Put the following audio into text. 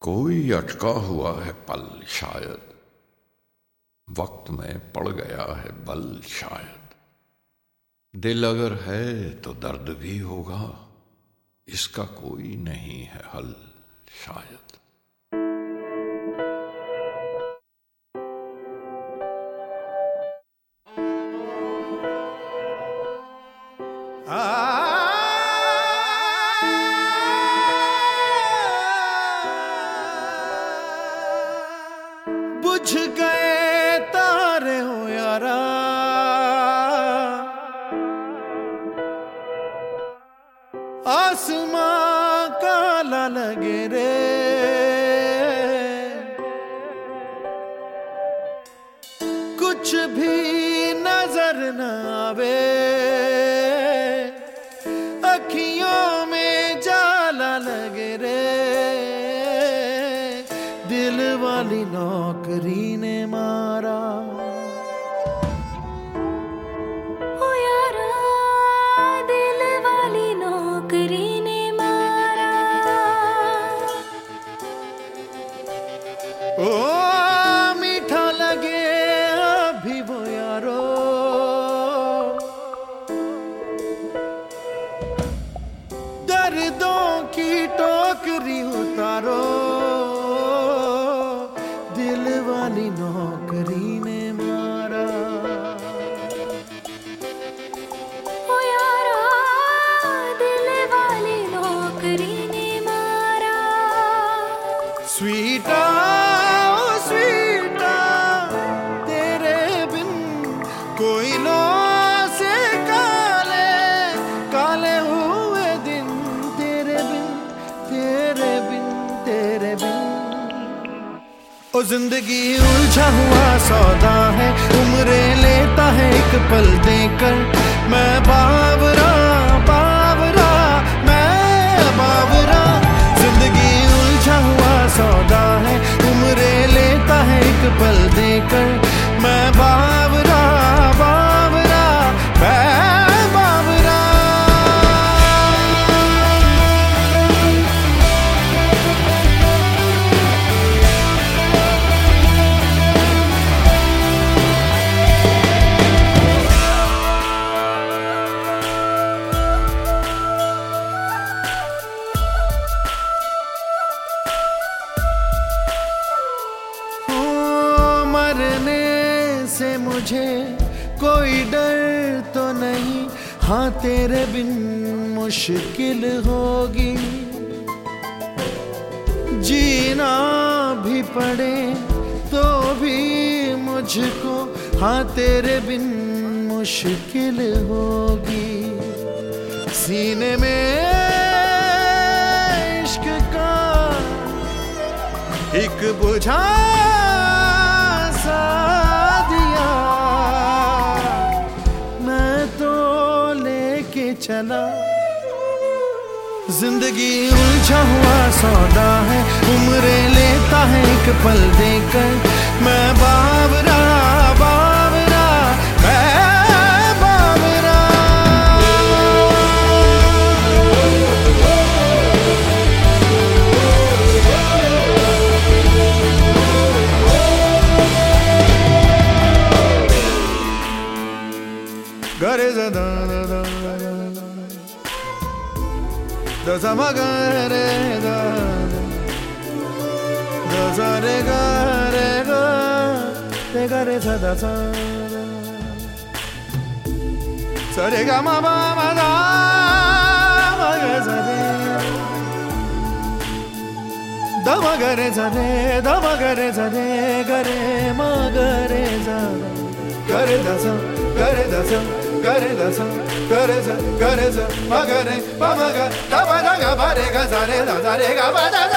कोई अटका हुआ है पल शायद, वक्त में पड़ गया है बल शायद। दिल अगर है तो दर्द भी होगा, इसका कोई नहीं है हल शायद। बुझ गए तारे हो यारा, आसमां काला लगे रे। कुछ भी नजर न आवे, अखियों में जाला लगे रे। दिल वाली नौकरी ने मारा, ओ यारा दिल वाली नौकरी ने मारा। ओ मीठा लगे अभी वो यारो, दर्दों की टोकरी उतारो। दिल वाली नौकरी ने मारा, ओ यारा दिल वाली नौकरी ने मारा। स्वीटा ओ स्वीटा, तेरे बिन कोयलों से काले काले हुए दिन। तेरे बिन तेरे बिन तेरे बिन। ओ जिंदगी उलझा हुआ सौदा है, उम्रे लेता है एक पल देकर। मैं बावरा बावरा मैं बावरा। जिंदगी उलझा हुआ सौदा है, उम्रे लेता है एक पल देकर। मैं बावरा बावरा मैं बावरा। मरने से मुझे कोई डर तो नहीं, हाँ तेरे बिन मुश्किल होगी। जीना भी पड़े तो भी मुझको, हाँ तेरे बिन मुश्किल होगी। सीने में इश्क का एक बुझा सा दिया, मैं तो लेके चला। जिंदगी उलझा हुआ सौदा है, उम्रे लेता है एक पल देकर। मैं बावरा बावरा मैं बावरा। गरे दा दा दा दा सा मा गा रे दा दा सा रे गा ते गा रे सा दा सा सा रे गा मा दा मा गा सा रे दा मा गा रे सा रे दा मा गा रे सा रे गा रे मा गा रे सा गा रे दा सा गा रे दा सा gare da sa ma gare pa ma ga da ba da ga ba re ga sa re da re ga ba da